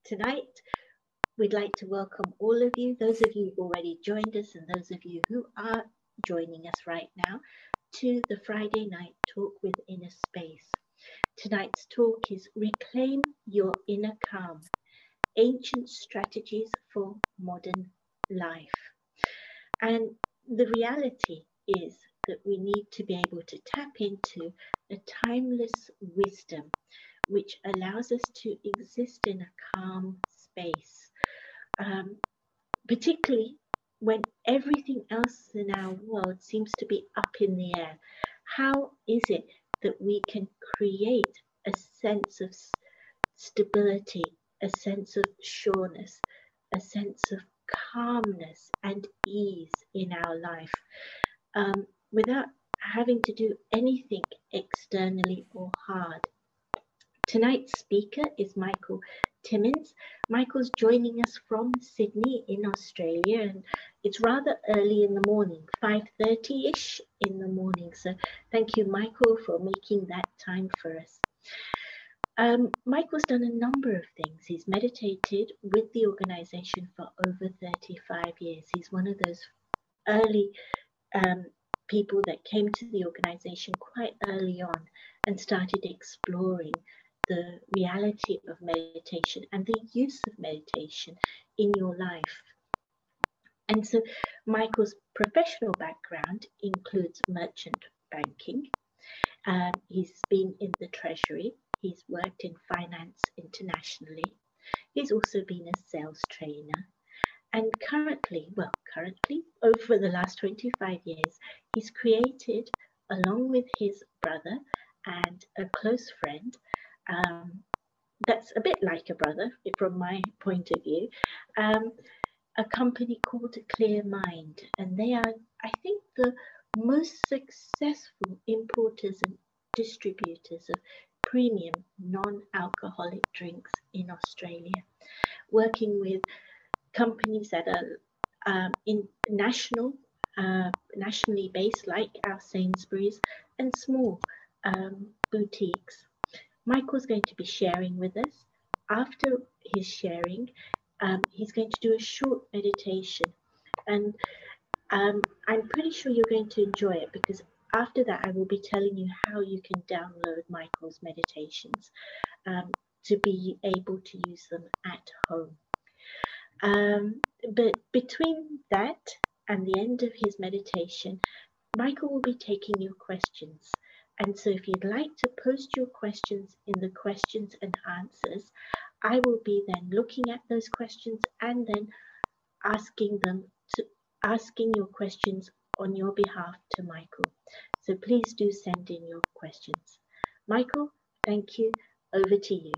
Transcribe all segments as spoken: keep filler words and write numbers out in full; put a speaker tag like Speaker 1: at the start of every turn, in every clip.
Speaker 1: Tonight, we'd like to welcome all of you, those of you who've already joined us and those of you who are joining us right now, to the Friday night talk with Inner Space. Tonight's talk is Reclaim Your Inner Calm, Ancient Strategies for Modern Life. And the reality is that we need to be able to tap into a timeless wisdom which allows us to exist in a calm space, um, particularly when everything else in our world seems to be up in the air. How is it that we can create a sense of stability, a sense of sureness, a sense of calmness and ease in our life um, without having to do anything externally or hard? Tonight's speaker is Michael Timmins. Michael's joining us from Sydney in Australia, and it's rather early in the morning, five thirty-ish in the morning. So thank you, Michael, for making that time for us. Um, Michael's done a number of things. He's meditated with the organization for over thirty-five years. He's one of those early um, people that came to the organization quite early on and started exploring the reality of meditation and the use of meditation in your life. And so Michael's professional background includes merchant banking. Um, he's been in the Treasury. He's worked in finance internationally. He's also been a sales trainer. And currently, well, currently, over the last twenty-five years, he's created, along with his brother and a close friend, um, that's a bit like a brother from my point of view, um, a company called Clear Mind. And they are, I think, the most successful importers and distributors of premium non-alcoholic drinks in Australia, working with companies that are um, in national, uh, nationally based, like our Sainsbury's, and small um, boutiques. Michael's going to be sharing with us. After his sharing, um, he's going to do a short meditation, and um, I'm pretty sure you're going to enjoy it, because after that I will be telling you how you can download Michael's meditations um, to be able to use them at home. Um, but between that and the end of his meditation, Michael will be taking your questions. And so if you'd like to post your questions in the questions and answers, I will be then looking at those questions and then asking them to asking your questions on your behalf to Michael. So please do send in your questions. Michael, thank you. Over to you.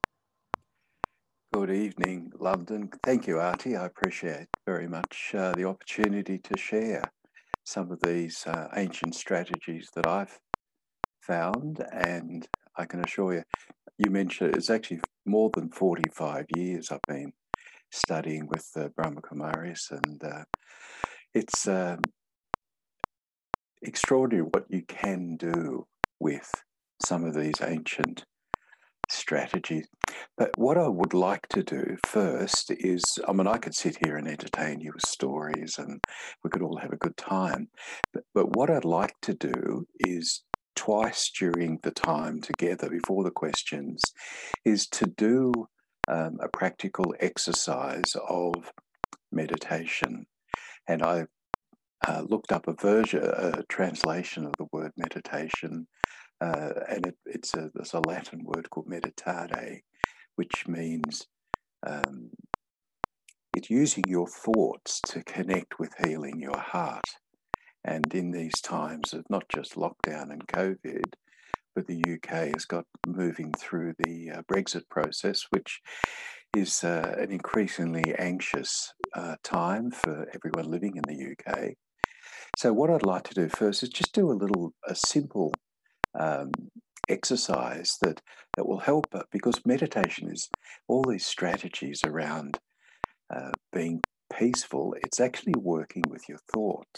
Speaker 2: Good evening, London. Thank you, Artie. I appreciate very much uh, the opportunity to share some of these uh, ancient strategies that I've found. And I can assure you, you mentioned it's actually more than forty-five years I've been studying with uh, Brahma Kumaris, and uh, it's uh, extraordinary what you can do with some of these ancient strategies. But what I would like to do first is, I mean, I could sit here and entertain you with stories and we could all have a good time. But, but what I'd like to do is twice during the time together before the questions is to do um, a practical exercise of meditation. And I uh, looked up a version, a translation of the word meditation. Uh, and it, it's a, there's a Latin word called meditare, which means um, it's using your thoughts to connect with healing your heart. And in these times of not just lockdown and COVID, but the U K has got moving through the uh, Brexit process, which is uh, an increasingly anxious uh, time for everyone living in the U K. So what I'd like to do first is just do a little, a simple Um, exercise that that will help, because meditation is all these strategies around uh, being peaceful. It's actually working with your thoughts,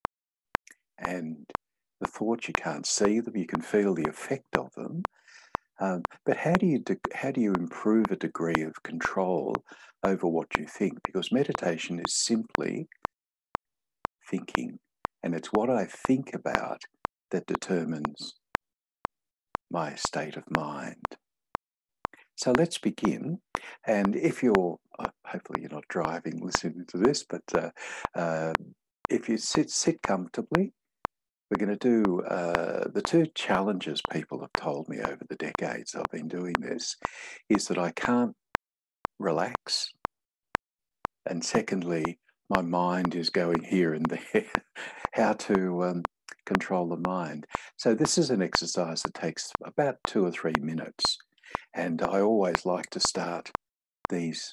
Speaker 2: and the thoughts, you can't see them, you can feel the effect of them, Um, but how do you de- how do you improve a degree of control over what you think? Because meditation is simply thinking, and it's what I think about that determines my state of mind. So let's begin. And if you're, uh, hopefully you're not driving listening to this, but uh, uh, if you sit sit comfortably, we're going to do uh, the two challenges people have told me over the decades I've been doing this is that I can't relax. And secondly, my mind is going here and there. How to um, control the mind. So this is an exercise that takes about two or three minutes. And I always like to start these,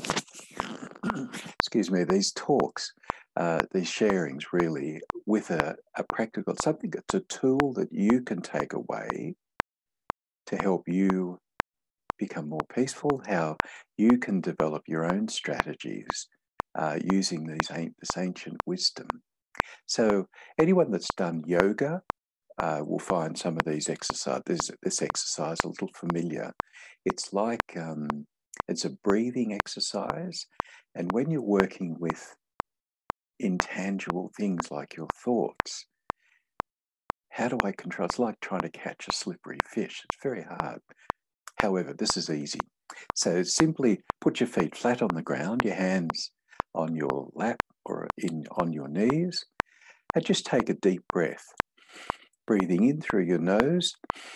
Speaker 2: excuse me, these talks, uh, these sharings really with a, a practical, something that's a tool that you can take away to help you become more peaceful, how you can develop your own strategies uh, using these this ancient wisdom. So anyone that's done yoga uh, will find some of these exercise this, this exercise a little familiar. It's like um, it's a breathing exercise, and when you're working with intangible things like your thoughts, how do I control? It's like trying to catch a slippery fish. It's very hard. However, this is easy. So simply put your feet flat on the ground, your hands on your lap or in on your knees, and just take a deep breath, breathing in through your nose,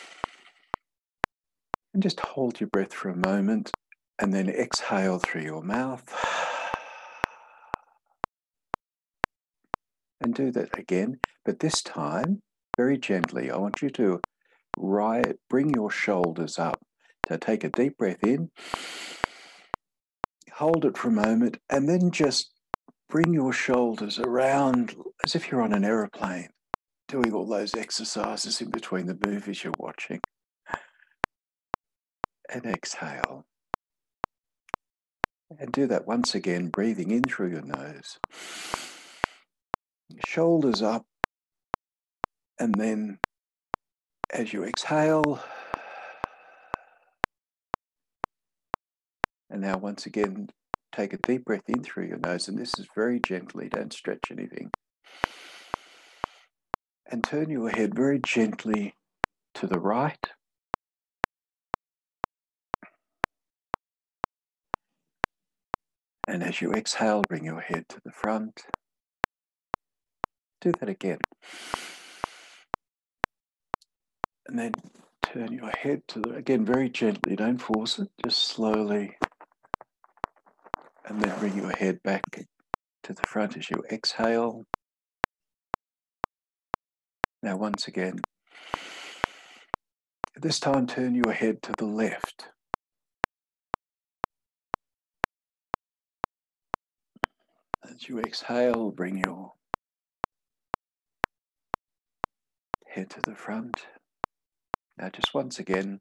Speaker 2: and just hold your breath for a moment, and then exhale through your mouth. And do that again, but this time, very gently, I want you to right, bring your shoulders up. So take a deep breath in, hold it for a moment, and then just bring your shoulders around as if you're on an aeroplane, doing all those exercises in between the movies you're watching. And exhale. And do that once again, breathing in through your nose. Shoulders up. And then as you exhale, and now once again, take a deep breath in through your nose. And this is very gently, don't stretch anything. And turn your head very gently to the right. And as you exhale, bring your head to the front. Do that again. And then turn your head to the, again, very gently, don't force it, just slowly. And then bring your head back to the front as you exhale. Now, once again, this time turn your head to the left. As you exhale, bring your head to the front. Now, just once again,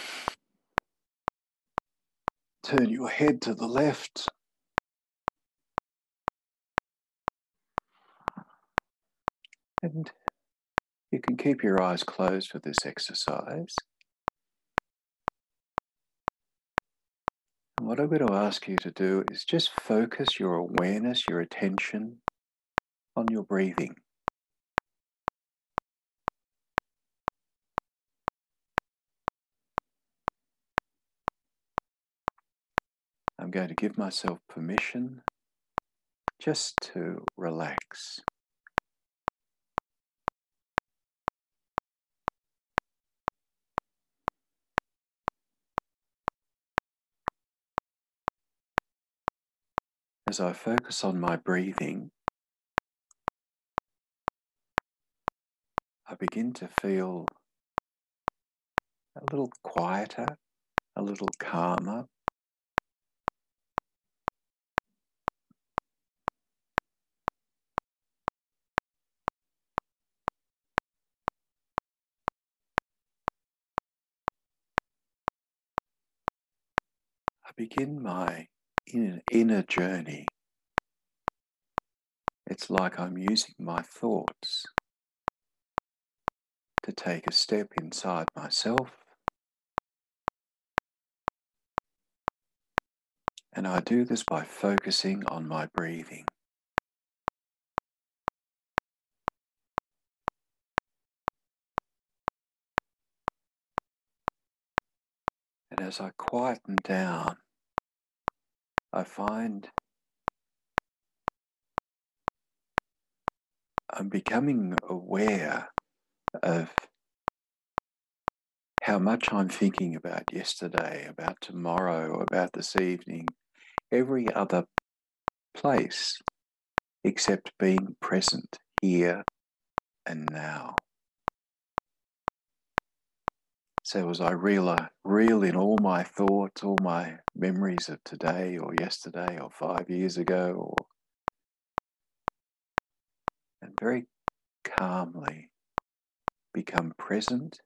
Speaker 2: turn your head to the left. And you can keep your eyes closed for this exercise. And what I'm going to ask you to do is just focus your awareness, your attention on your breathing. I'm going to give myself permission just to relax. As I focus on my breathing, I begin to feel a little quieter, a little calmer. I begin my inner, inner journey. It's like I'm using my thoughts to take a step inside myself And I do this by focusing on my breathing. And as I quieten down, I find I'm becoming aware of how much I'm thinking about yesterday, about tomorrow, about this evening, every other place except being present here and now. So as I reel, reel in all my thoughts, all my memories of today or yesterday or five years ago, or, and very calmly become present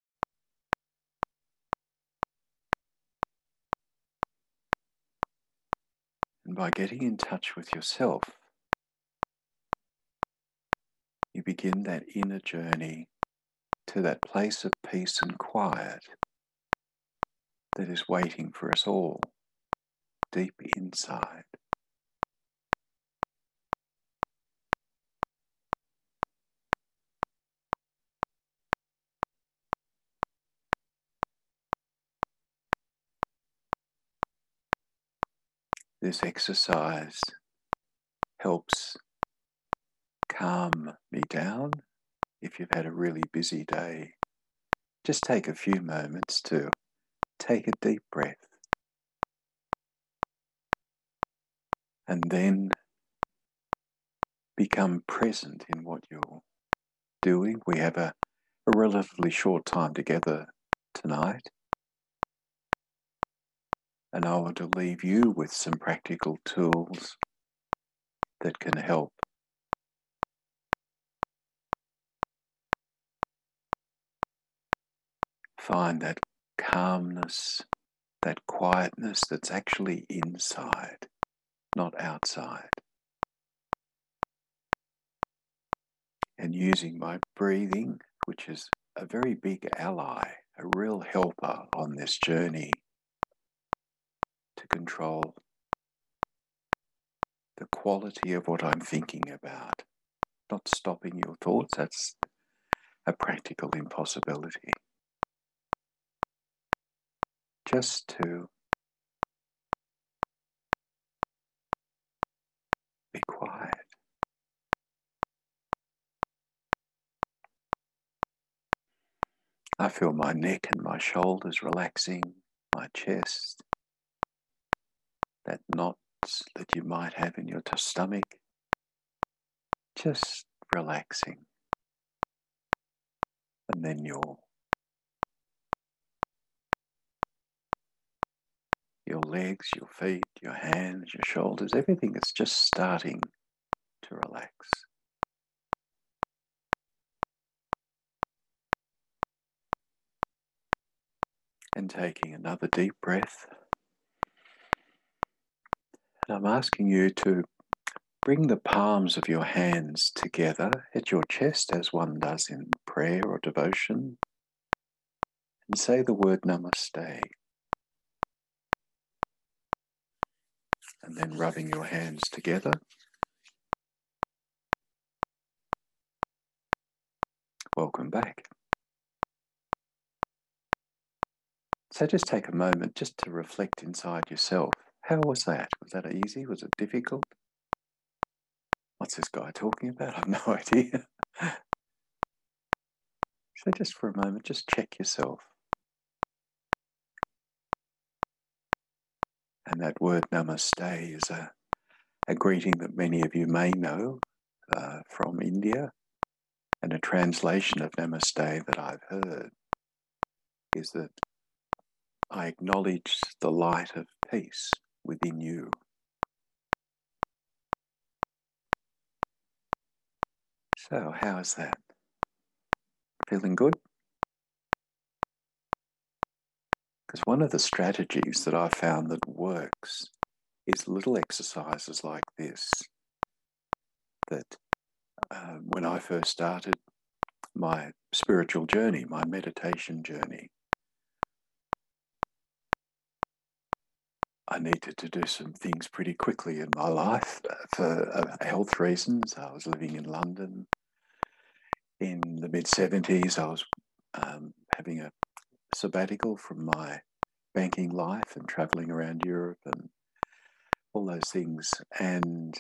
Speaker 2: and by getting in touch with yourself, you begin that inner journey to that place of peace and quiet that is waiting for us all deep inside. This exercise helps calm me down. If you've had a really busy day, just take a few moments to take a deep breath and then become present in what you're doing. We have a, a relatively short time together tonight, and I want to leave you with some practical tools that can help find that calmness, that quietness that's actually inside, not outside. And using my breathing, which is a very big ally, a real helper on this journey to control the quality of what I'm thinking about. Not stopping your thoughts, that's a practical impossibility. Just to be quiet. I feel my neck and my shoulders relaxing, my chest, that knots that you might have in your stomach, just relaxing. And then your, your legs, your feet, your hands, your shoulders, everything is just starting to relax. And taking another deep breath. And I'm asking you to bring the palms of your hands together at your chest as one does in prayer or devotion. And say the word namaste. And then rubbing your hands together. Welcome back. So just take a moment just to reflect inside yourself. How was that? Was that easy? Was it difficult? What's this guy talking about? I have no idea. So just for a moment, just check yourself. And that word namaste is a, a greeting that many of you may know uh, from India. And a translation of namaste that I've heard is that I acknowledge the light of peace within you. So how is that? Feeling good? Because one of the strategies that I found that works is little exercises like this. That uh, when I first started my spiritual journey, my meditation journey, I needed to do some things pretty quickly in my life for uh, health reasons. I was living in London in the mid seventies. I was um, having a sabbatical from my banking life and traveling around Europe and all those things. And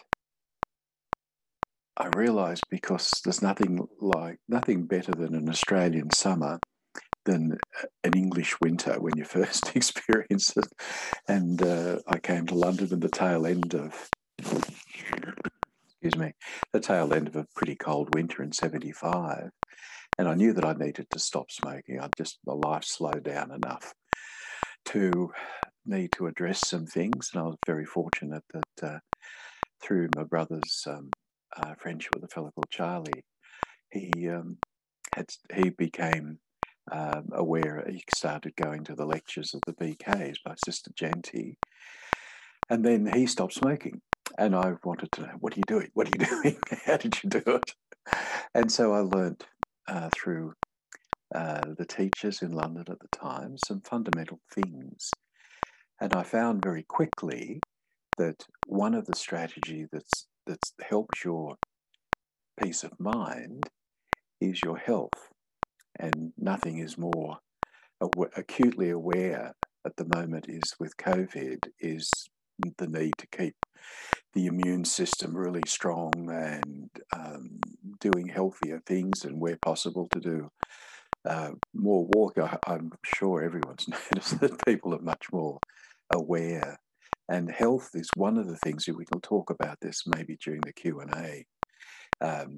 Speaker 2: I realized, because there's nothing like, nothing better than an Australian summer than an English winter when you first experience it. And uh, I came to London at the tail end of, excuse me, the tail end of a pretty cold winter in seventy-five. And I knew that I needed to stop smoking. I just, my life slowed down enough to need to address some things. And I was very fortunate that uh, through my brother's um, uh, friendship with a fellow called Charlie, he um, had he became um, aware. He started going to the lectures of the B Ks by Sister Janty, and then he stopped smoking. And I wanted to know, what are you doing? What are you doing? How did you do it? And so I learned uh, through uh, the teachers in London at the time some fundamental things. And I found very quickly that one of the strategies that's that helps your peace of mind is your health. And nothing is more aw- acutely aware at the moment is with COVID is the need to keep the immune system really strong and um, doing healthier things, and where possible to do uh, more walk. I, I'm sure everyone's noticed that people are much more aware, and health is one of the things that we can talk about this maybe during the Q and A. Um,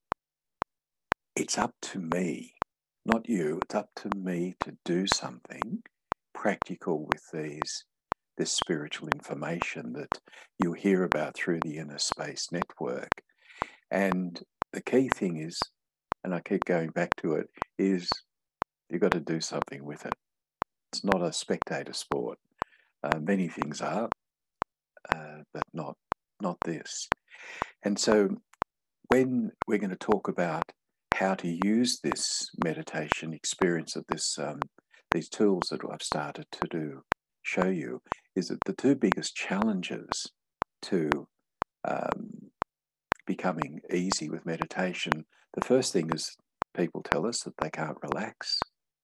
Speaker 2: it's up to me, not you, it's up to me to do something practical with these this spiritual information that you hear about through the Inner Space Network. And the key thing is, and I keep going back to it, is you've got to do something with it. It's not a spectator sport. Uh, many things are, uh, but not not this. And so when we're going to talk about how to use this meditation experience of this um, these tools that I've started to do show you, is that the two biggest challenges to um, becoming easy with meditation, the first thing is people tell us that they can't relax.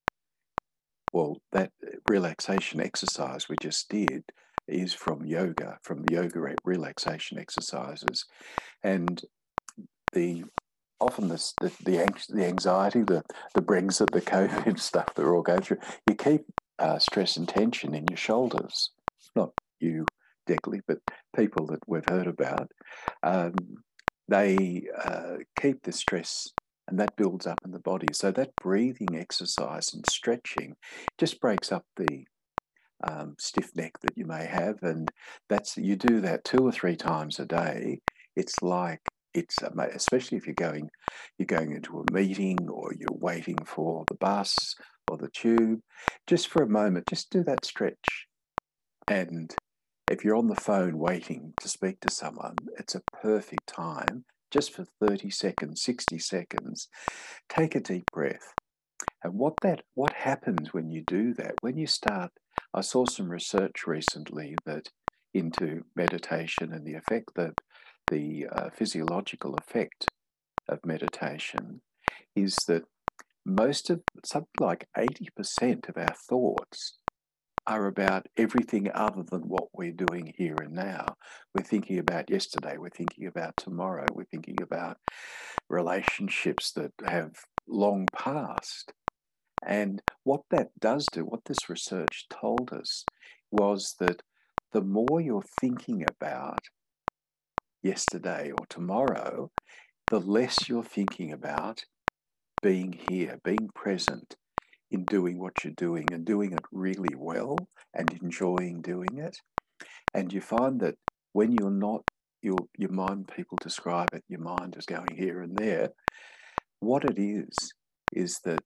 Speaker 2: Well, that relaxation exercise we just did is from yoga, from yoga relaxation exercises. And the often the the the, the anxiety, the the Brexit, the COVID stuff that we're all going through, you keep uh, stress and tension in your shoulders. Not you, Declan, but people that we've heard about. Um, they uh, keep the stress, and that builds up in the body. So that breathing exercise and stretching just breaks up the um, stiff neck that you may have, and that's you do that two or three times a day. It's like it's especially if you're going you're going into a meeting or you're waiting for the bus or the tube, just for a moment, just do that stretch. And if you're on the phone waiting to speak to someone, it's a perfect time just for thirty seconds, sixty seconds. Take a deep breath. And what that what happens when you do that, when you start, I saw some research recently that into meditation and the effect that the uh, physiological effect of meditation is that most of, something like eighty percent of our thoughts are about everything other than what we're doing here and now. We're thinking about yesterday, we're thinking about tomorrow, we're thinking about relationships that have long passed. And what that does do, what this research told us, was that the more you're thinking about yesterday or tomorrow, the less you're thinking about being here, being present in doing what you're doing and doing it really well and enjoying doing it. And you find that when you're not, your, your mind, people describe it, your mind is going here and there. What it is, is that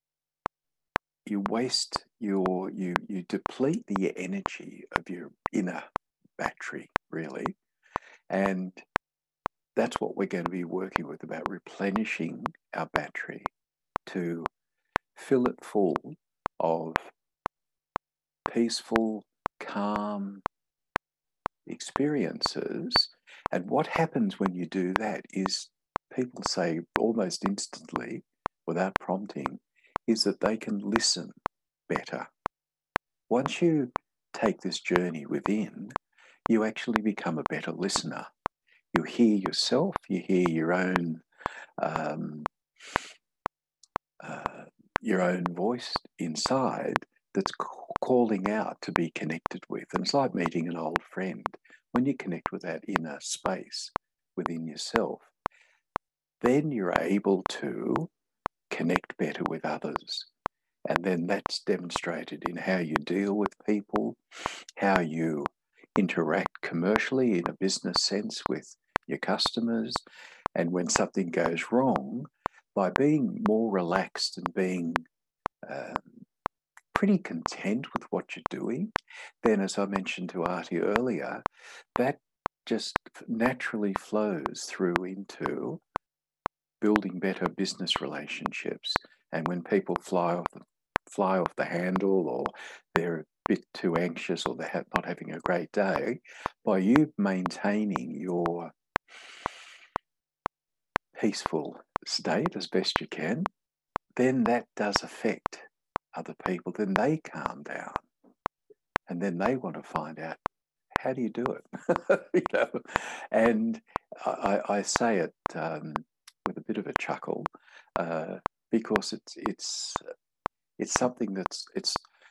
Speaker 2: you waste your, you, you deplete the energy of your inner battery, really. And that's what we're going to be working with, about replenishing our battery to fill it full of peaceful, calm, experiences. And what happens when you do that is people say almost instantly, without prompting, is that they can listen better. Once you take this journey within, you actually become a better listener. You hear yourself, you hear your own um, uh, your own voice inside that's calling out to be connected with. And it's like meeting an old friend. When you connect with that inner space within yourself, then you're able to connect better with others. And then that's demonstrated in how you deal with people, how you interact commercially in a business sense with your customers. And when something goes wrong, by being more relaxed and being um, pretty content with what you're doing, then, as I mentioned to Artie earlier, that just naturally flows through into building better business relationships. And when people fly off the, fly off the handle, or they're a bit too anxious, or they're not having a great day, by you maintaining your peaceful state as best you can, then that does affect other people. Then they calm down, and then they want to find out, how do you do it? you know? And I, I say it um, with a bit of a chuckle uh, because it's it's it's something that's it's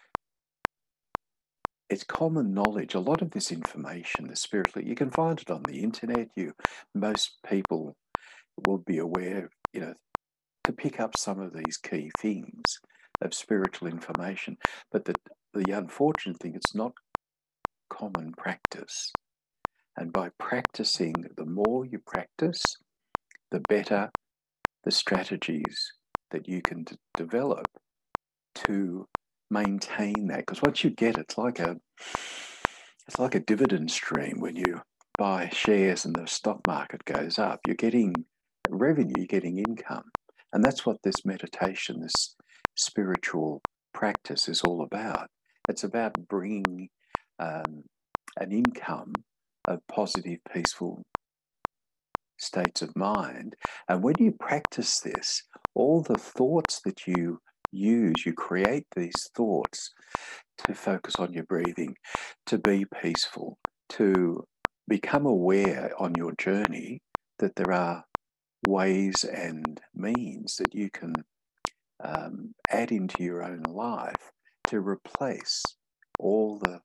Speaker 2: it's common knowledge. A lot of this information, the spiritual, you can find it on the internet. You most people will be aware, you know, to pick up some of these key things of spiritual information. But the the unfortunate thing, it's not common practice. And by practicing, the more you practice, the better the strategies that you can d- develop to maintain that. Because once you get it, it's like a it's like a dividend stream. When you buy shares and the stock market goes up, you're getting revenue, you're getting income. And that's what this meditation, this spiritual practice is all about. It's about bringing um, an income of positive, peaceful states of mind. And when you practice this, all the thoughts that you use, you create these thoughts to focus on your breathing, to be peaceful, to become aware on your journey that there are ways and means that you can um, add into your own life to replace all the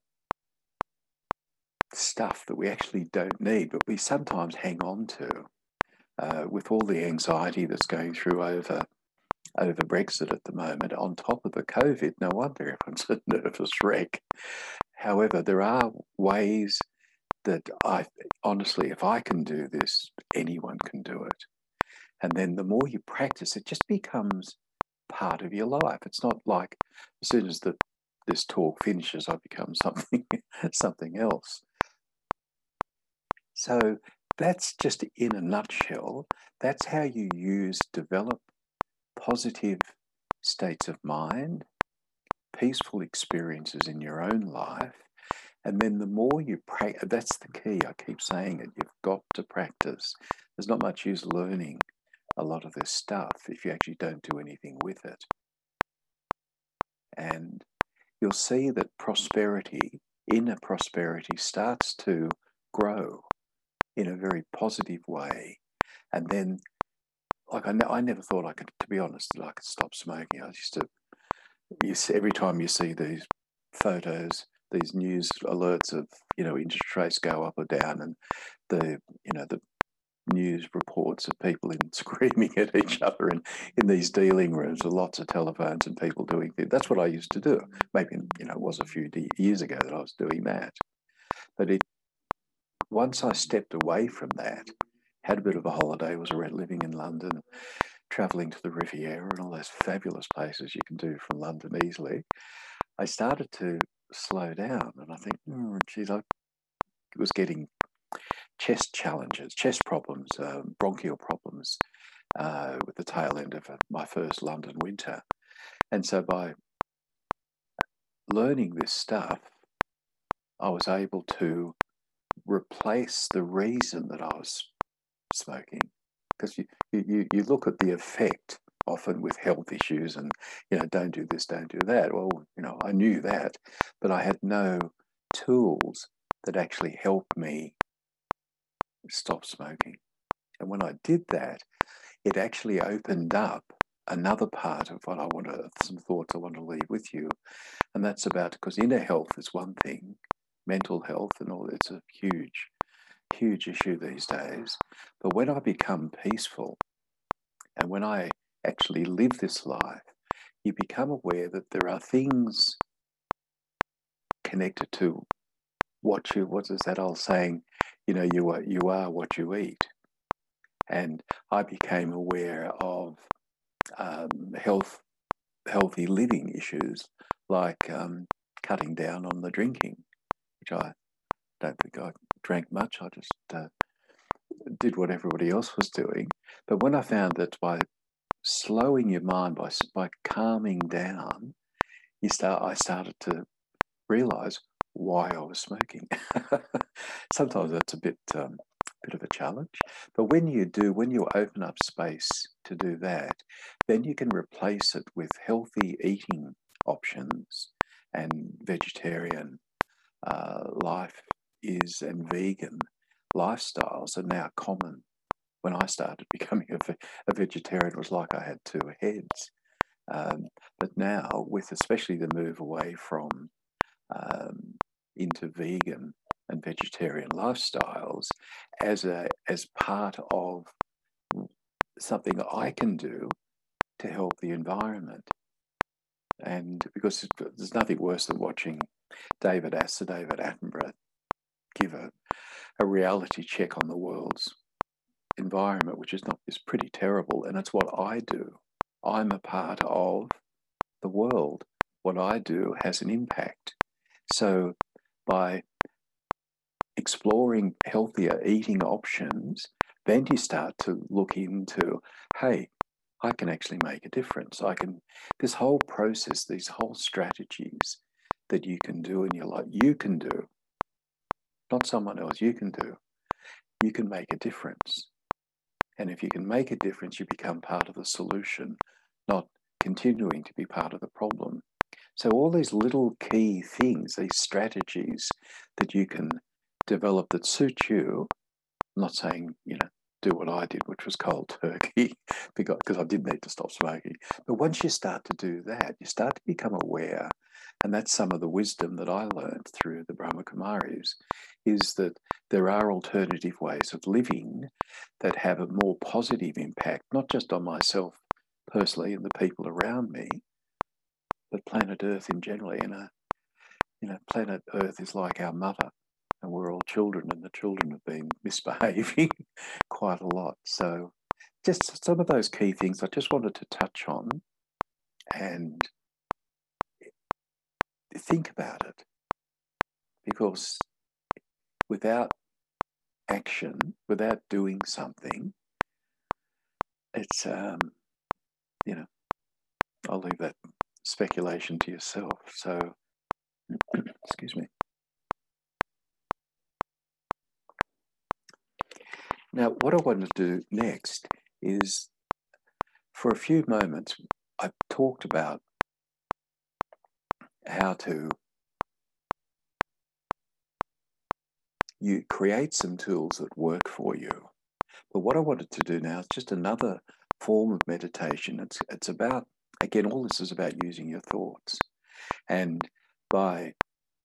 Speaker 2: stuff that we actually don't need, but we sometimes hang on to. Uh, with all the anxiety that's going through over over Brexit at the moment, on top of the COVID, no wonder everyone's a nervous wreck. However, there are ways that I honestly, if I can do this, anyone can do it. And then the more you practice, it just becomes part of your life. It's not like as soon as the this talk finishes, I become something something else. So that's just in a nutshell. That's how you use, develop positive states of mind, peaceful experiences in your own life. And then the more you practice, that's the key. I keep saying it. You've got to practice. There's not much use learning a lot of this stuff if you actually don't do anything with it. And you'll see that prosperity, inner prosperity, starts to grow in a very positive way. And then, like, I, ne- I never thought I could, to be honest, that I could stop smoking. I used to, you see, every time you see these photos, these news alerts of, you know, interest rates go up or down, and the, you know, the news reports of people in screaming at each other in, in these dealing rooms with lots of telephones and people doing things. That's what I used to do. Maybe, you know, it was a few years ago that I was doing that. But it, once I stepped away from that, had a bit of a holiday, was around living in London, travelling to the Riviera and all those fabulous places you can do from London easily, I started to slow down. And I think, oh, geez, I was getting chest challenges, chest problems, um, bronchial problems uh, with the tail end of my first London winter. And so by learning this stuff, I was able to replace the reason that I was smoking. Because you, you, you look at the effect often with health issues and, you know, don't do this, don't do that. Well, you know, I knew that, but I had no tools that actually helped me stop smoking. And when I did that, it actually opened up another part of what I want to, some thoughts I want to leave with you. And that's about, because inner health is one thing, mental health and all, it's a huge, huge issue these days. But when I become peaceful and when I actually live this life, you become aware that there are things connected to what you, what is that old saying, you know, you are, you are what you eat. And I became aware of um, health, healthy living issues like um, cutting down on the drinking, which I don't think I drank much. I just uh, did what everybody else was doing. But when I found that by slowing your mind, by by calming down, you start. I started to realize why I was smoking. Sometimes that's a bit um, bit of a challenge, but when you do, when you open up space to do that, then you can replace it with healthy eating options, and vegetarian uh, life is and vegan lifestyles are now common. When I started becoming a, a vegetarian, it was like I had two heads. Um, but now, with especially the move away from um, into vegan and vegetarian lifestyles, as a as part of something I can do to help the environment, and because there's nothing worse than watching David Astor, David Attenborough, give a, a reality check on the world's environment, which is not is pretty terrible, and it's what I do. I'm a part of the world. What I do has an impact. So by exploring healthier eating options, then you start to look into, hey, I can actually make a difference. I can, this whole process, these whole strategies that you can do in your life, you can do, not someone else, you can do, you can make a difference. And if you can make a difference, you become part of the solution, not continuing to be part of the problem. So all these little key things, these strategies that you can develop that suit you, I'm not saying, you know, do what I did, which was cold turkey, because, because I did need to stop smoking. But once you start to do that, you start to become aware, and that's some of the wisdom that I learned through the Brahma Kumaris, is that there are alternative ways of living that have a more positive impact, not just on myself personally and the people around me, but planet Earth in general. And a, you know, planet Earth is like our mother, and we're all children, and the children have been misbehaving quite a lot. So just some of those key things I just wanted to touch on and think about it, because without action, without doing something, it's, um, you know, I'll leave that speculation to yourself. So, excuse me. Now, what I want to do next is, for a few moments, I've talked about how to you create some tools that work for you. But what I wanted to do now is just another form of meditation. It's, it's about, again, all this is about using your thoughts. And by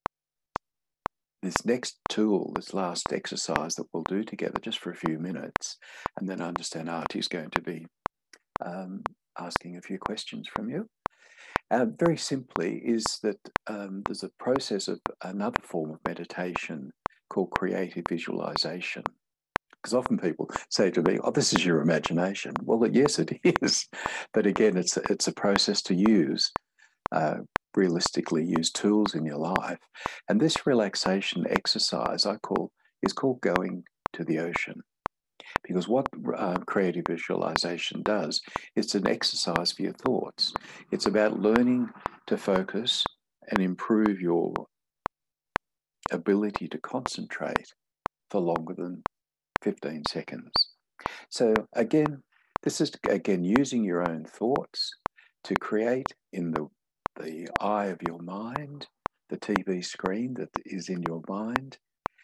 Speaker 2: this next tool, this last exercise that we'll do together just for a few minutes, and then I understand Artie's going to be um, asking a few questions from you. Uh, very simply is that um, there's a process of another form of meditation called creative visualization. Because often people say to me, oh, this is your imagination. Well, yes, it is. But again, it's a, it's a process to use, uh, realistically use tools in your life. And this relaxation exercise I call is called going to the ocean. Because what uh, creative visualization does, it's an exercise for your thoughts. It's about learning to focus and improve your ability to concentrate for longer than fifteen seconds. So again, this is again using your own thoughts to create in the, the eye of your mind, the T V screen that is in your mind.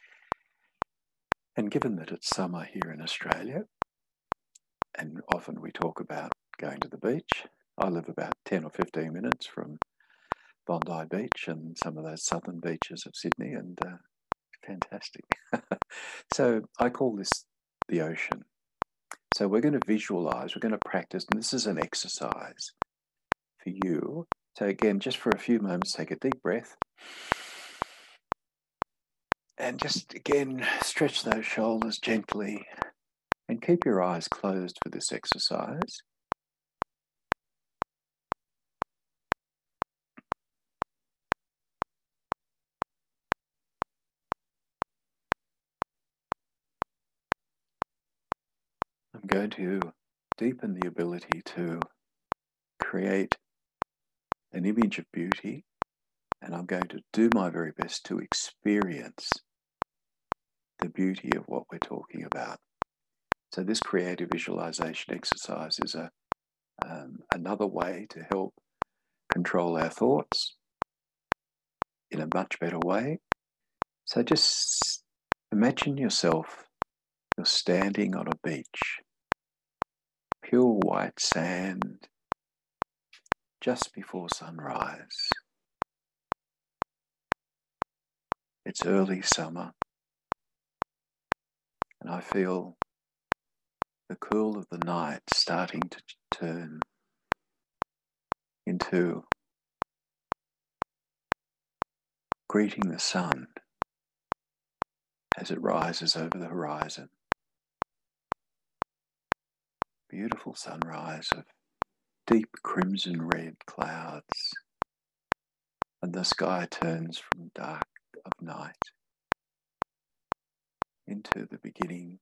Speaker 2: And given that it's summer here in Australia, and often we talk about going to the beach, I live about ten or fifteen minutes from Bondi Beach and some of those southern beaches of Sydney, and uh, fantastic. So I call this the ocean. So we're going to visualize, we're going to practice, and this is an exercise for you. So again, just for a few moments, take a deep breath. And just again, stretch those shoulders gently and keep your eyes closed for this exercise. I'm going to deepen the ability to create an image of beauty, and I'm going to do my very best to experience the beauty of what we're talking about. So this creative visualization exercise is a um, another way to help control our thoughts in a much better way. So just imagine yourself, you're standing on a beach, pure white sand, just before sunrise. It's early summer, and I feel the cool of the night starting to turn into greeting the sun as it rises over the horizon. Beautiful sunrise of deep crimson red clouds, and the sky turns from dark of night into the beginning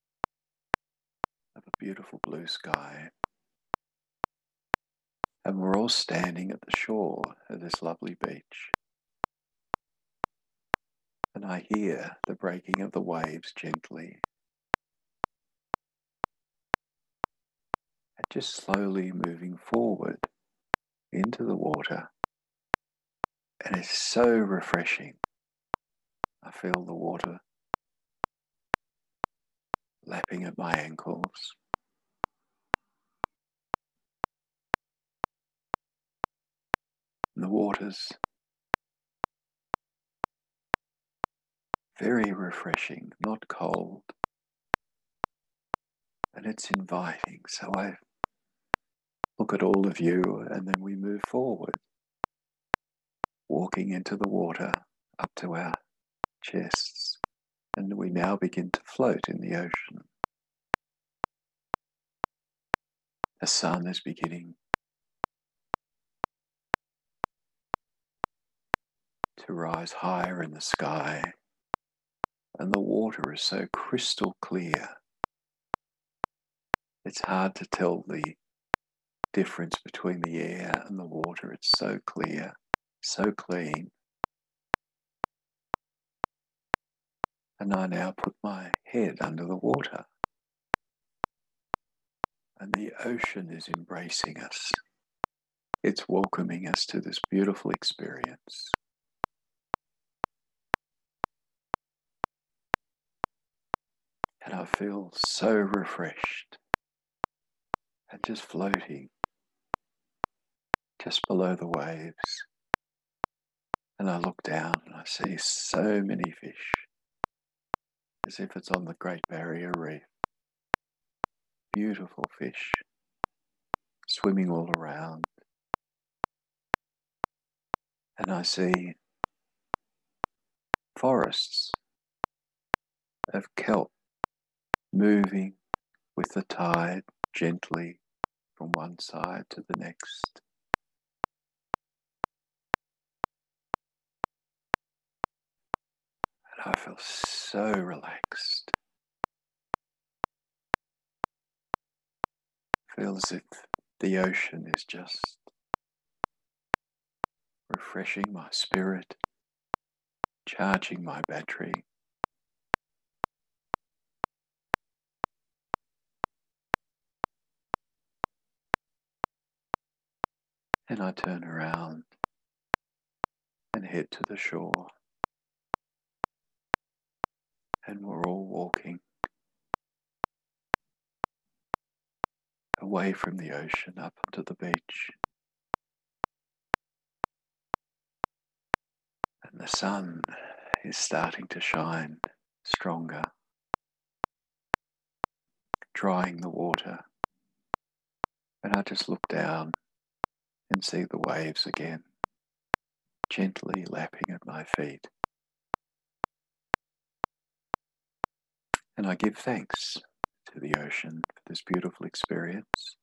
Speaker 2: of a beautiful blue sky. And we're all standing at the shore of this lovely beach. And I hear the breaking of the waves gently. And just slowly moving forward into the water. And it's so refreshing. I feel the water lapping at my ankles. And the water's very refreshing, not cold. And it's inviting. So I look at all of you, and then we move forward, walking into the water up to our chests. And we now begin to float in the ocean. The sun is beginning to rise higher in the sky, and the water is so crystal clear. It's hard to tell the difference between the air and the water. It's so clear, so clean. And I now put my head under the water, and the ocean is embracing us. It's welcoming us to this beautiful experience. And I feel so refreshed and just floating just below the waves. And I look down and I see so many fish, as if it's on the Great Barrier Reef. Beautiful fish swimming all around. And I see forests of kelp moving with the tide gently from one side to the next. And I feel so relaxed. Feel as if the ocean is just refreshing my spirit, charging my battery, And I turn around and head to the shore. And we're all walking away from the ocean up onto the beach. And the sun is starting to shine stronger, drying the water. And I just look down and see the waves again, gently lapping at my feet. And I give thanks to the ocean for this beautiful experience.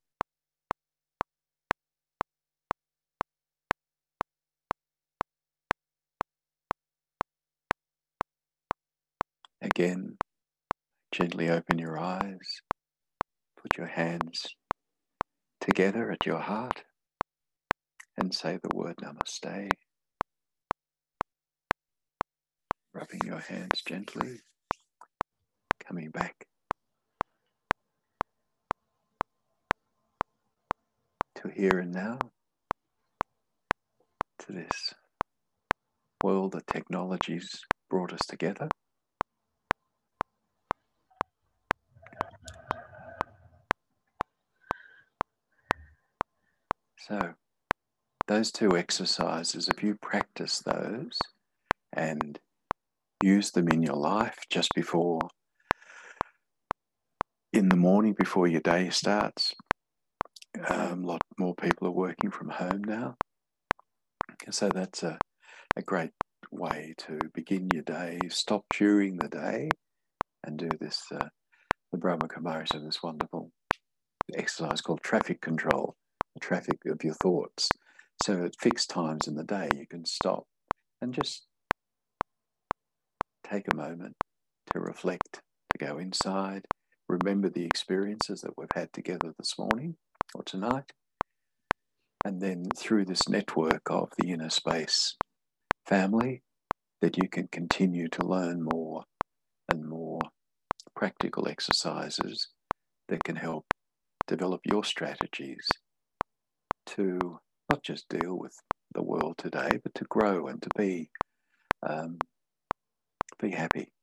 Speaker 2: Again, gently open your eyes, put your hands together at your heart and say the word namaste, rubbing your hands gently, coming back to here and now, to this world that technology's brought us together. So, those two exercises, if you practice those and use them in your life just before, in the morning before your day starts, um, a lot more people are working from home now. So that's a, a great way to begin your day. Stop during the day and do this, uh, the Brahma Kumaris have this wonderful exercise called traffic control, the traffic of your thoughts. So at fixed times in the day, you can stop and just take a moment to reflect, to go inside, remember the experiences that we've had together this morning or tonight. And then through this network of the Inner Space family, that you can continue to learn more and more practical exercises that can help develop your strategies to not just deal with the world today, but to grow and to be um, be happy.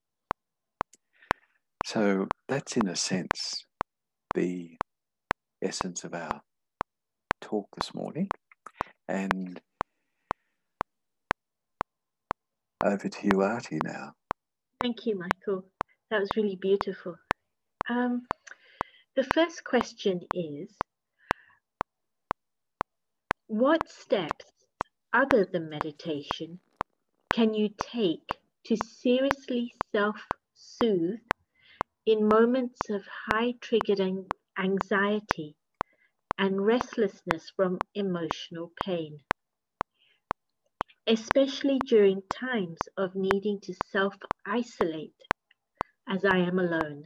Speaker 2: So that's in a sense the essence of our talk this morning. And over to you, Artie, now.
Speaker 1: Thank you, Michael. That was really beautiful. Um, the first question is, what steps other than meditation can you take to seriously self-soothe in moments of high triggered anxiety and restlessness from emotional pain, especially during times of needing to self-isolate as I am alone?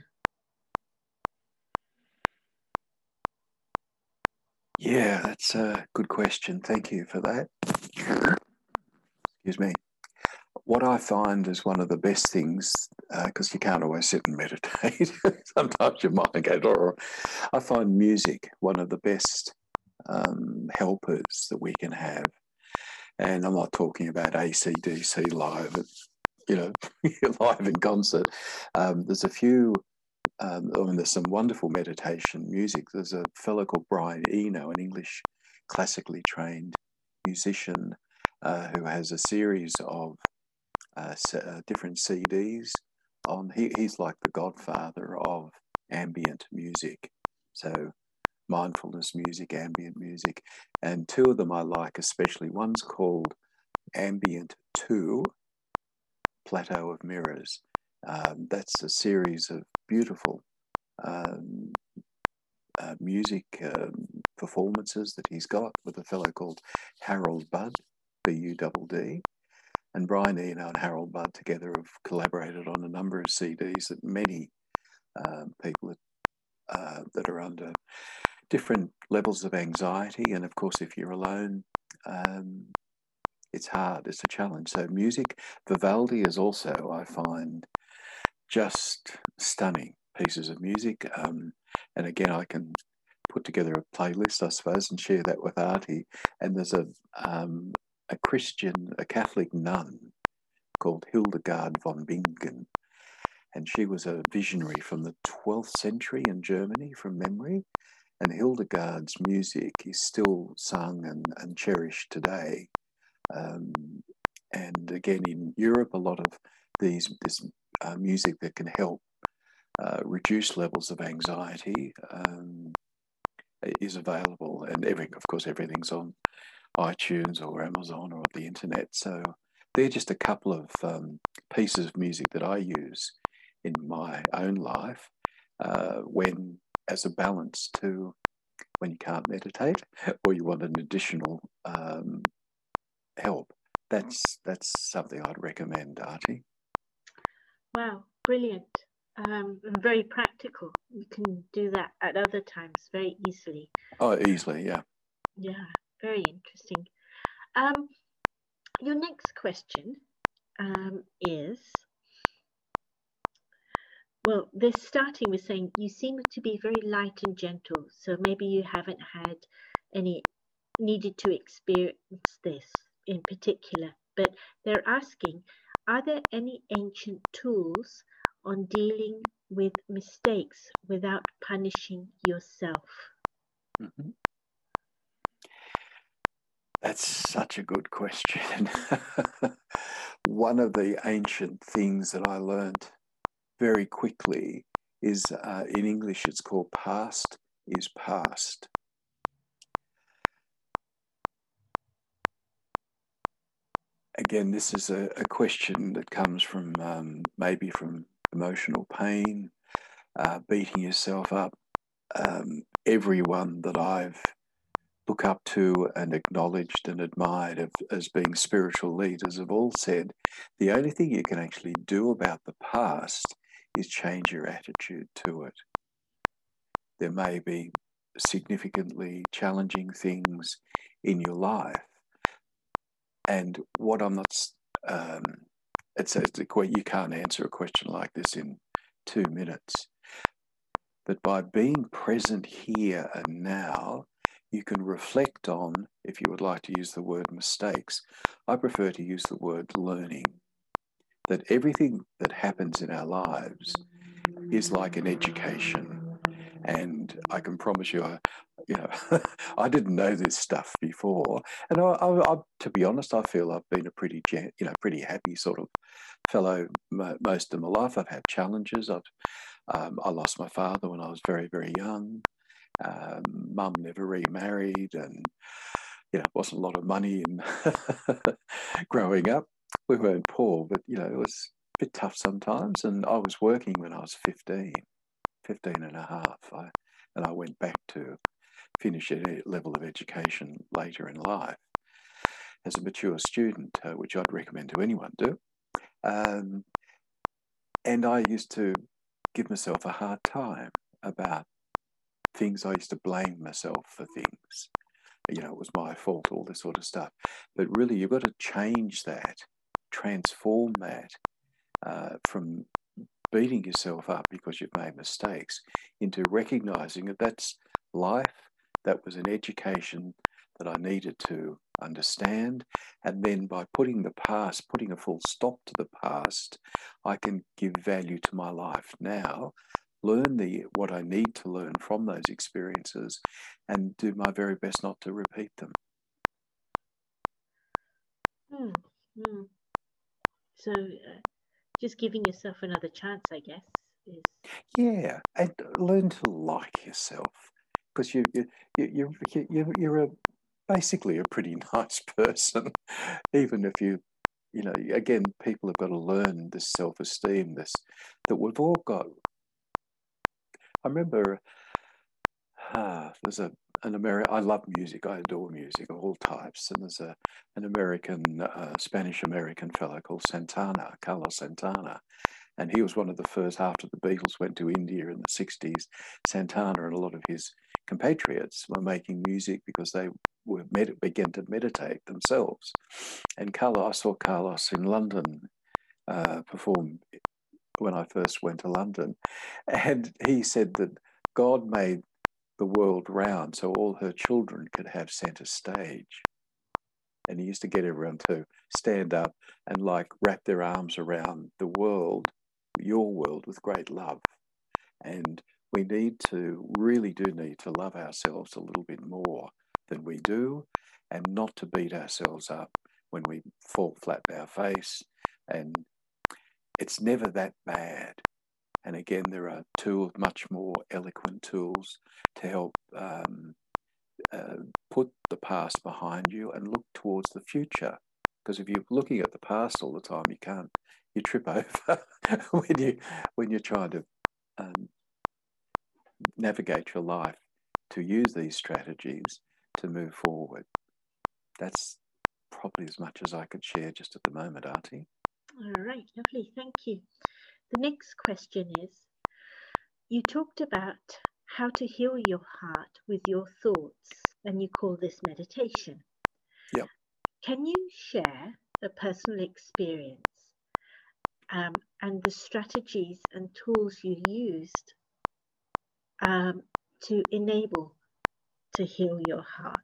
Speaker 2: Yeah, that's a good question. Thank you for that. Excuse me. What I find is one of the best things, because uh, you can't always sit and meditate. Sometimes your mind goes, oh. I find music one of the best um, helpers that we can have. And I'm not talking about A C D C live, you know, live in concert. Um, there's a few, um, I mean, there's some wonderful meditation music. There's a fellow called Brian Eno, an English classically trained musician uh, who has a series of uh, uh, different C Ds on. He, he's like the godfather of ambient music. So mindfulness music, ambient music. And two of them I like especially. One's called Ambient two, Plateau of Mirrors. Um, that's a series of beautiful um, uh, music um, performances that he's got with a fellow called Harold Budd, B U D D. And Brian Eno and Harold Budd together have collaborated on a number of C Ds that many um, people that, uh, that are under different levels of anxiety. And of course, if you're alone, um, it's hard, it's a challenge. So music, Vivaldi is also, I find, just stunning pieces of music. Um, and again, I can put together a playlist, I suppose, and share that with Artie. And there's a um, a Christian, a Catholic nun called Hildegard von Bingen, and she was a visionary from the twelfth century in Germany, from memory. And Hildegard's music is still sung and, and cherished today. Um, and again, in Europe, a lot of these this uh, music that can help uh, reduce levels of anxiety um, is available. And every, of course, everything's on iTunes or Amazon or the internet. So they're just a couple of um, pieces of music that I use in my own life uh, when, as a balance to when you can't meditate or you want an additional um, help. That's that's something I'd recommend, Artie.
Speaker 1: Wow, brilliant. Um, and very practical. You can do that at other times very easily.
Speaker 2: Oh, easily, yeah.
Speaker 1: Yeah, very interesting. Um, your next question um, is, well, they're starting with saying you seem to be very light and gentle, so maybe you haven't had any needed to experience this in particular, but they're asking, are there any ancient tools on dealing with mistakes without punishing yourself?
Speaker 2: Mm-hmm. That's such a good question. One of the ancient things that I learned very quickly is uh, in English it's called past is past. Again, this is a, a question that comes from um, maybe from emotional pain, uh, beating yourself up. Um, everyone that I've looked up to and acknowledged and admired of, as being spiritual leaders have all said the only thing you can actually do about the past is change your attitude to it. There may be significantly challenging things in your life. And what I'm not, um, it's, it's a, you can't answer a question like this in two minutes. But by being present here and now, you can reflect on, if you would like to use the word mistakes, I prefer to use the word learning. That everything that happens in our lives is like an education. And I can promise you, I, you know, I didn't know this stuff before. And I, I, I, to be honest, I feel I've been a pretty, you know, pretty happy sort of fellow most of my life. I've had challenges. I've, um, I lost my father when I was very, very young. Um, Mum never remarried, and you know, it wasn't a lot of money in growing up. We weren't poor, but you know, it was a bit tough sometimes. And I was working when I was fifteen. fifteen and a half. I, and I went back to finish a level of education later in life as a mature student, uh, which I'd recommend to anyone do. Um, and I used to give myself a hard time about things. I used to blame myself for things. You know, it was my fault, all this sort of stuff. But really, you've got to change that, transform that uh, from beating yourself up because you've made mistakes into recognizing that that's life, that was an education that I needed to understand. And then by putting the past, putting a full stop to the past, I can give value to my life now, learn the what I need to learn from those experiences, and do my very best not to repeat them.
Speaker 1: Hmm. Hmm. So uh, just giving yourself another chance, I guess. Is...
Speaker 2: Yeah, and learn to like yourself, because you you you you you you're a basically a pretty nice person, even if you you know again people have got to learn this self-esteem, this that we've all got. I remember ah, there's a an American. I love music. I adore music of all types, and there's a an American uh, Spanish American fellow called Santana, Carlos Santana. And he was one of the first, after the Beatles went to India in the sixties, Santana and a lot of his compatriots were making music because they were med- began to meditate themselves. And Carlos, I saw Carlos in London uh, perform when I first went to London. And he said that God made the world round so all her children could have centre stage. And he used to get everyone to stand up and like wrap their arms around the world, your world, with great love. And we need to, really do need to love ourselves a little bit more than we do, and not to beat ourselves up when we fall flat on our face. And it's never that bad. And again, there are tools, much more eloquent tools to help um, uh, put the past behind you and look towards the future. Because if you're looking at the past all the time, you can't, you trip over when you when you're trying to um, navigate your life, to use these strategies to move forward. That's probably as much as I could share just at the moment, Artie.
Speaker 1: All right, lovely, thank you. The next question is, you talked about how to heal your heart with your thoughts, and you call this meditation.
Speaker 2: Yep.
Speaker 1: Can you share a personal experience um, and the strategies and tools you used um, to enable to heal your heart?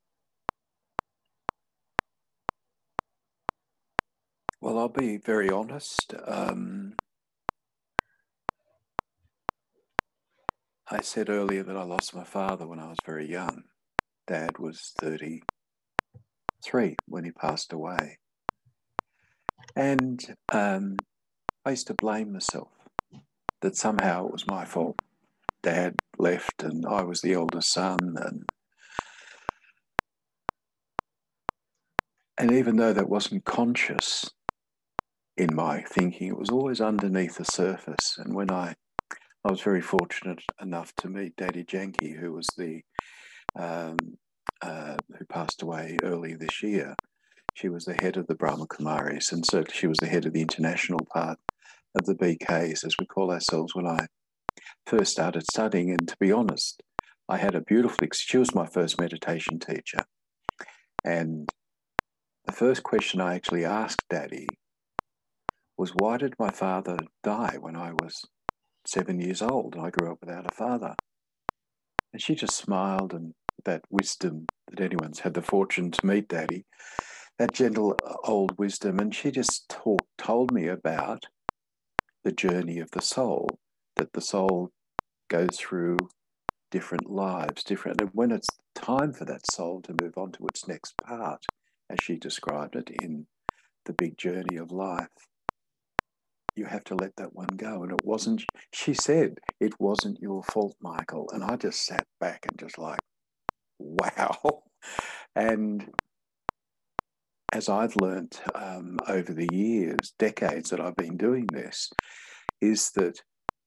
Speaker 2: Well, I'll be very honest. Um, I said earlier that I lost my father when I was very young. Dad was thirty-three when he passed away. And um, I used to blame myself that somehow it was my fault. Dad left and I was the eldest son. And, and even though that wasn't conscious in my thinking, it was always underneath the surface. And when I, I was very fortunate enough to meet Daddy Janki, who was the, um, uh, who passed away early this year. She was the head of the Brahma Kumaris, and certainly she was the head of the international part of the B Ks, as we call ourselves, when I first started studying. And to be honest, I had a beautiful, she was my first meditation teacher. And the first question I actually asked Daddy was, why did my father die when I was seven years old and I grew up without a father? And she just smiled, and that wisdom that anyone's had the fortune to meet Daddy, that gentle old wisdom. And she just talk, told me about the journey of the soul, that the soul goes through different lives, different, and when it's time for that soul to move on to its next part, as she described it in the big journey of life, you have to let that one go. And it wasn't, she said, it wasn't your fault, Michael. And I just sat back and just like, wow. And as I've learned um, over the years, decades that I've been doing this, is that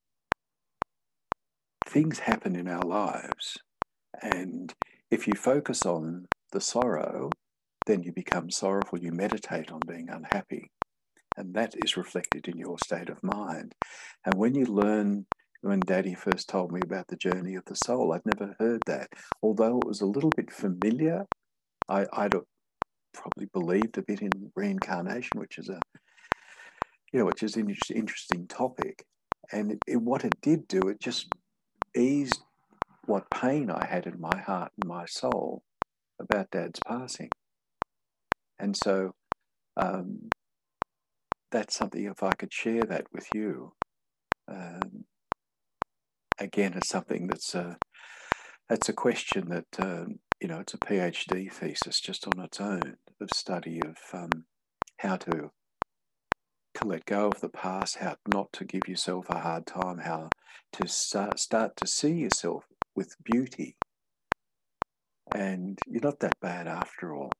Speaker 2: things happen in our lives. And if you focus on the sorrow, then you become sorrowful. You meditate on being unhappy. And that is reflected in your state of mind. And when you learn, when Daddy first told me about the journey of the soul, I'd never heard that. Although it was a little bit familiar, I, I'd probably believed a bit in reincarnation, which is a, you know, which is an interesting topic. And it, it, what it did do, it just eased what pain I had in my heart and my soul about Dad's passing. And so um, that's something, if I could share that with you, um, again, it's something that's a, that's a question that, um, you know, it's a PhD thesis just on its own, of study of um, how to, to let go of the past, how not to give yourself a hard time, how to start, start to see yourself with beauty. And you're not that bad after all.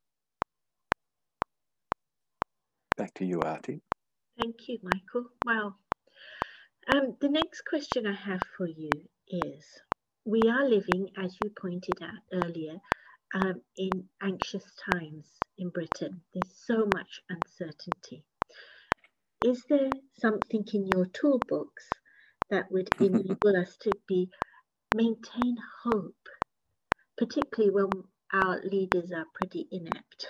Speaker 2: Back to you, Artie.
Speaker 1: Thank you, Michael. Wow. Um, the next question I have for you is, we are living, as you pointed out earlier, um, in anxious times in Britain. There's so much uncertainty. Is there something in your toolbox that would enable us to be maintain hope, particularly when our leaders are pretty inept?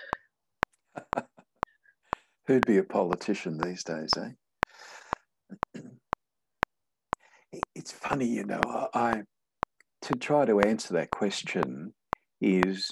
Speaker 2: Who'd be a politician these days, eh? It's funny, you know, I, to try to answer that question is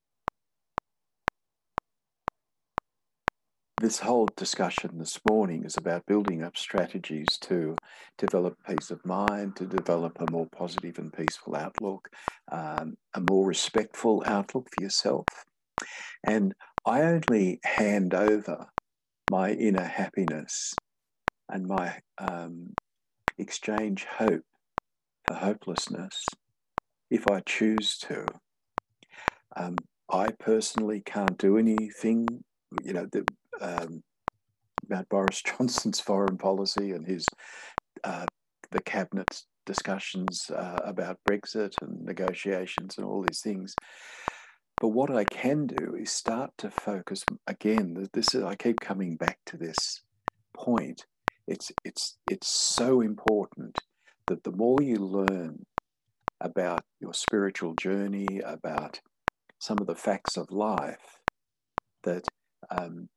Speaker 2: this whole discussion this morning is about building up strategies to develop peace of mind, to develop a more positive and peaceful outlook, um, a more respectful outlook for yourself. And I only hand over my inner happiness and my um, exchange hope for hopelessness if I choose to. Um, I personally can't do anything, you know, the, um, about Boris Johnson's foreign policy and his uh, the cabinet's discussions uh, about Brexit and negotiations and all these things. But what I can do is start to focus again. This is I keep coming back to this point. It's it's it's so important that the more you learn about your spiritual journey, about some of the facts of life, that um,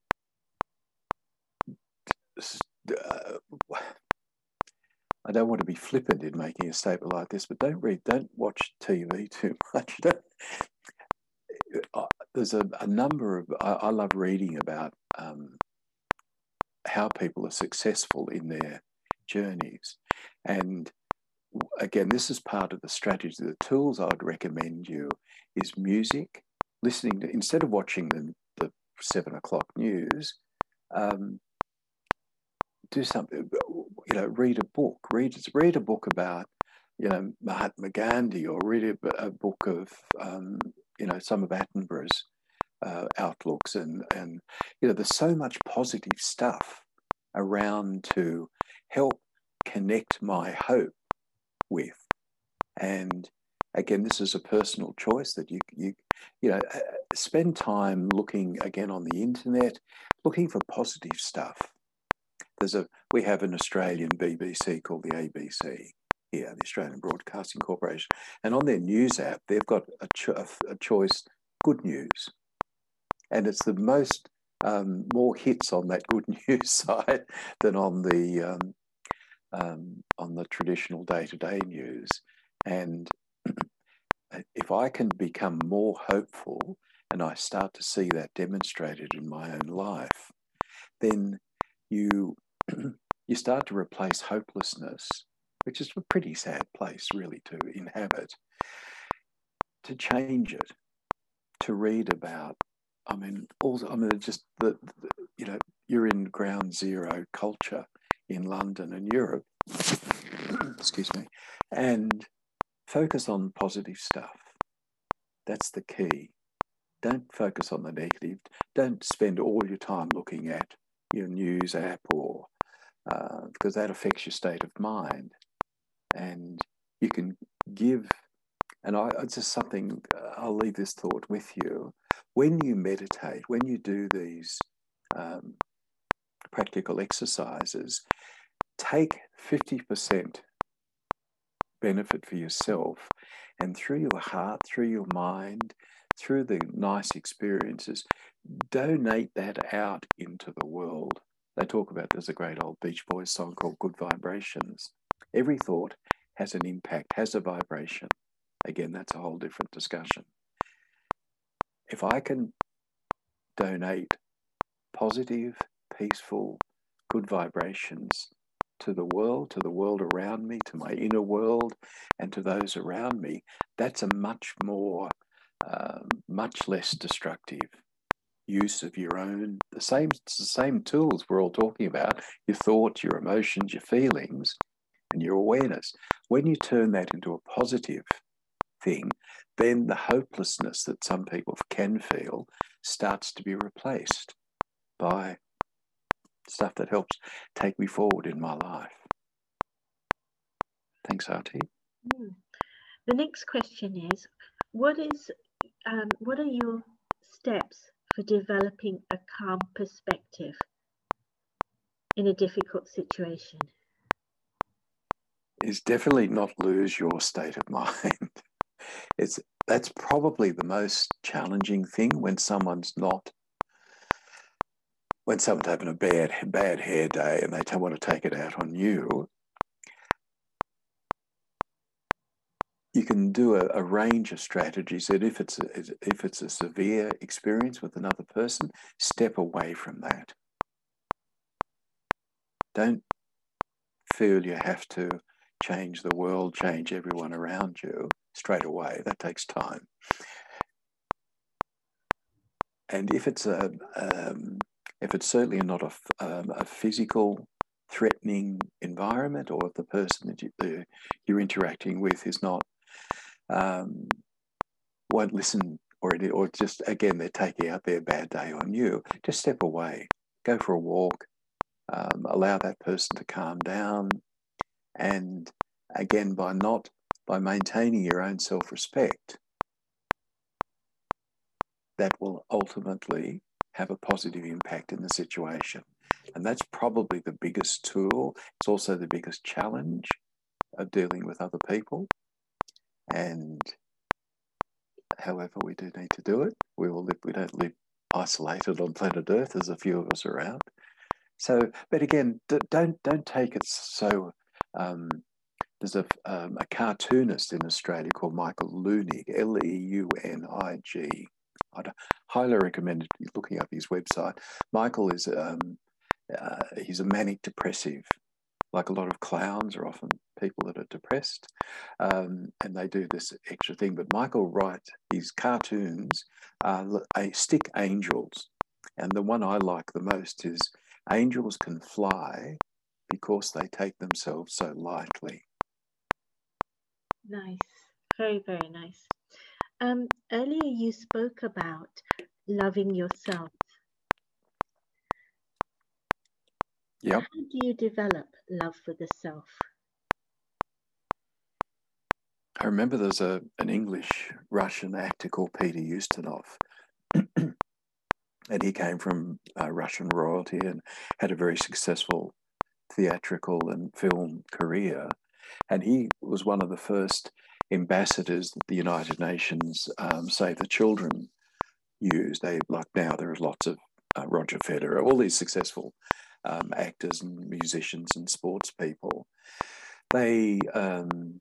Speaker 2: uh, I don't want to be flippant in making a statement like this, but don't read, don't watch T V too much. Don't, uh, there's a, a number of, I, I love reading about um, how people are successful in their journeys. And again, this is part of the strategy. The tools I'd recommend you is music, listening to, instead of watching the, the seven o'clock news, um, do something, you know, read a book, read, read a book about, you know, Mahatma Gandhi, or read a, a book of, um, you know, some of Attenborough's uh, outlooks. And, and, you know, there's so much positive stuff around to help connect my hope with. And again, this is a personal choice that you, you, you know, spend time looking again on the internet, looking for positive stuff. There's a, we have an Australian B B C called the A B C here, the Australian Broadcasting Corporation. And on their news app, they've got a, cho a choice, good news. And it's the most, um, more hits on that good news side than on the, um, um, on the traditional day-to-day news. And if I can become more hopeful and I start to see that demonstrated in my own life, then you you start to replace hopelessness, which is a pretty sad place really to inhabit, to change it, to read about. I mean, also, I mean, just the, the you know, you're in ground zero culture in London and Europe. Excuse me, and focus on positive stuff. That's the key. Don't focus on the negative. Don't spend all your time looking at your news app, or uh, because that affects your state of mind. And you can give, and I, it's just something, uh, I'll leave this thought with you. When you meditate, when you do these um, practical exercises, take fifty percent benefit for yourself, and through your heart, through your mind, through the nice experiences, donate that out into the world. They talk about, there's a great old Beach Boys song called Good Vibrations. Every thought has an impact, has a vibration. Again, that's a whole different discussion. If I can donate positive, peaceful, good vibrations to the world, to the world around me, to my inner world, and to those around me, that's a much more, uh, much less destructive use of your own, the same, it's the same tools we're all talking about, your thoughts, your emotions, your feelings, and your awareness. When you turn that into a positive thing, then the hopelessness that some people can feel starts to be replaced by stuff that helps take me forward in my life. Thanks, Artie.
Speaker 1: Mm. The next question is, what is, um, what are your steps for developing a calm perspective in a difficult situation?
Speaker 2: Is definitely not lose your state of mind. It's that's probably the most challenging thing when someone's not, when someone's having a bad bad hair day and they don't want to take it out on you. you can do a, a range of strategies. And if it's a, if it's a severe experience with another person, step away from that. Don't feel you have to change the world, change everyone around you straight away. That takes time. And if it's a um, if it's certainly not a, um, a physical threatening environment, or if the person that you, the, you're interacting with is not um, won't listen, or it, or just again they're taking out their bad day on you, just step away, go for a walk, um, allow that person to calm down, and again by not by maintaining your own self-respect, that will ultimately have a positive impact in the situation. And that's probably the biggest tool. It's also the biggest challenge of dealing with other people. And however, we do need to do it. We will live, we don't live isolated on planet Earth. There's a few of us around. So, but again, don't don't take it so. Um, there's a um, a cartoonist in Australia called Michael Leunig, L E U N I G. I'd highly recommend looking up his website. Michael is um, uh, he's a manic depressive. Like a lot of clowns are often people that are depressed, um, and they do this extra thing. But Michael writes his cartoons are stick angels, and the one I like the most is angels can fly because they take themselves so lightly.
Speaker 1: Nice, very, very nice. Um, earlier you spoke about loving yourself.
Speaker 2: Yep.
Speaker 1: How do you develop love for the self?
Speaker 2: I remember there's a an English-Russian actor called Peter Ustinov, and he came from uh, Russian royalty and had a very successful theatrical and film career. And he was one of the first ambassadors that the United Nations um, Save the Children used. They, like now, there are lots of uh, Roger Federer, all these successful um, actors and musicians and sports people. They um,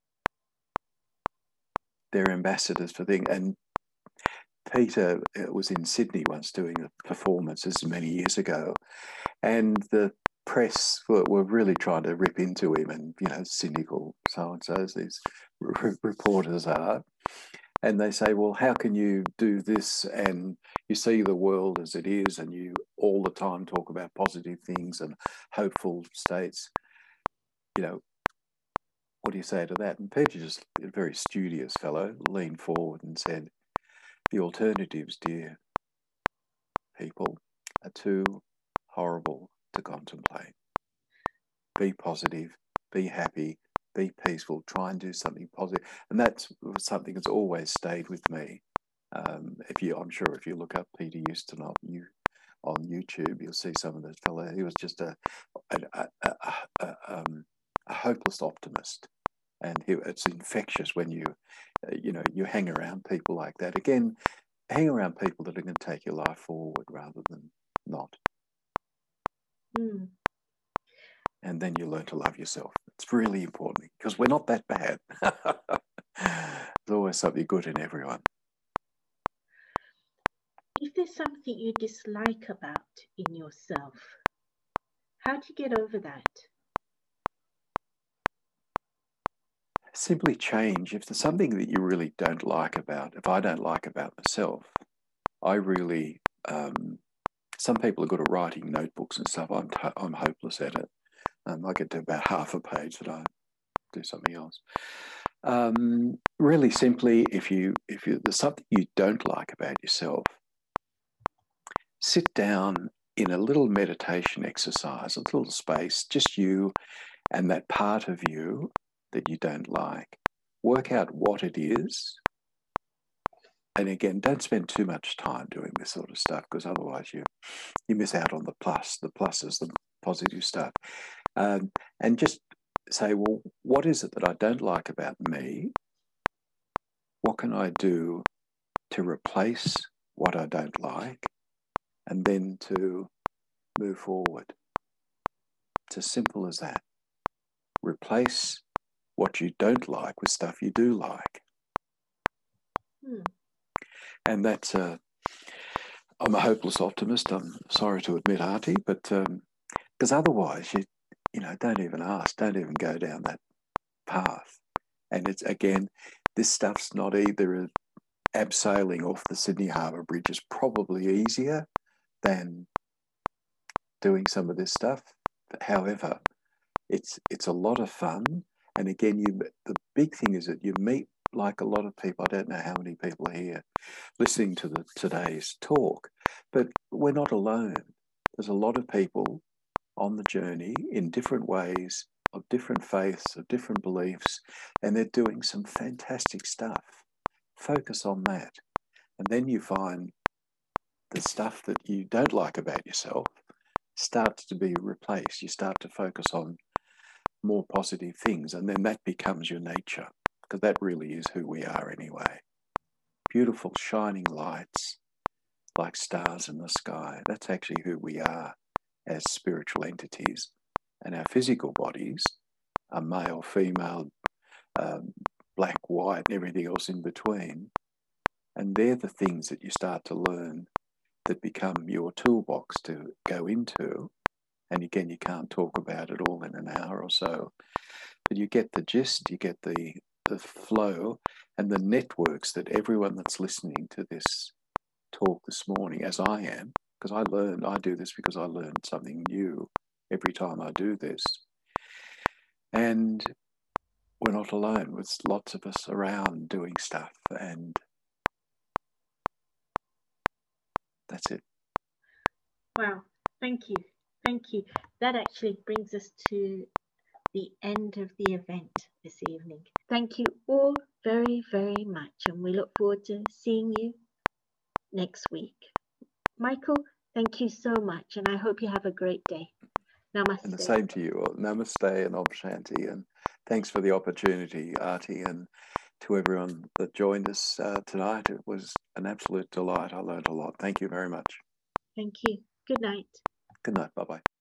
Speaker 2: they're ambassadors for things. And Peter was in Sydney once doing a performance, this is many years ago, and the press were, were really trying to rip into him, and you know, cynical so and so's these r- reporters are, and they say, well, how can you do this and you see the world as it is, and you all the time talk about positive things and hopeful states, you know, what do you say to that? And Peter, just a very studious fellow, leaned forward and said, the alternatives, dear people, are too horrible to contemplate. Be positive, be happy, be peaceful, try and do something positive. And that's something that's always stayed with me. Um, if you, I'm sure if you look up Peter Ustinov you, on YouTube, you'll see some of this fellow. He was just a, a, a, a, a, um, a hopeless optimist. And he, it's infectious when you, uh, you know, you hang around people like that. Again, hang around people that are going to take your life forward rather than not.
Speaker 1: Mm.
Speaker 2: And then you learn to love yourself. It's really important because we're not that bad. There's always something good in everyone.
Speaker 1: If there's something you dislike about in yourself, how do you get over that?
Speaker 2: Simply change. If there's something that you really don't like about, if I don't like about myself, I really, um, some people are good at writing notebooks and stuff. I'm, t- I'm hopeless at it. Um, I get to about half a page that I do something else. Um, really simply, if you if you, there's something you don't like about yourself, sit down in a little meditation exercise, a little space, just you and that part of you that you don't like. Work out what it is. And again, don't spend too much time doing this sort of stuff because otherwise you you miss out on the plus, the pluses, the positive stuff. Um, and just say, well, what is it that I don't like about me? What can I do to replace what I don't like? And then to move forward. It's as simple as that. Replace what you don't like with stuff you do like.
Speaker 1: Hmm.
Speaker 2: And that's a, I'm a hopeless optimist. I'm sorry to admit, Artie, but because um, otherwise you, you know, don't even ask, don't even go down that path. And it's, again, this stuff's not either a, abseiling off the Sydney Harbour Bridge is probably easier than doing some of this stuff. However, it's it's a lot of fun. And again, you the big thing is that you meet like a lot of people. I don't know how many people are here listening to the today's talk, but we're not alone. There's a lot of people on the journey in different ways, of different faiths, of different beliefs, and they're doing some fantastic stuff. Focus on that. And then you find the stuff that you don't like about yourself starts to be replaced. You start to focus on more positive things, and then that becomes your nature, because that really is who we are anyway. Beautiful, shining lights like stars in the sky. That's actually who we are as spiritual entities. And our physical bodies are male, female, um, black, white, and everything else in between. And they're the things that you start to learn that become your toolbox to go into. And again, you can't talk about it all in an hour or so, but you get the gist, you get the, the flow and the networks that everyone that's listening to this talk this morning, as I am, because I learned, I do this because I learned something new every time I do this. And we're not alone. There's lots of us around doing stuff, and that's it.
Speaker 1: Wow, thank you. Thank you. That actually brings us to the end of the event this evening. Thank you all very, very much, and we look forward to seeing you next week. Michael, thank you so much, and I hope you have a great day. Namaste.
Speaker 2: And the same to you. Namaste and Om Shanti, and thanks for the opportunity, Artie, and to everyone that joined us uh, tonight. It was an absolute delight. I learned a lot. Thank you very much.
Speaker 1: Thank you. Good night.
Speaker 2: Good night. Bye-bye.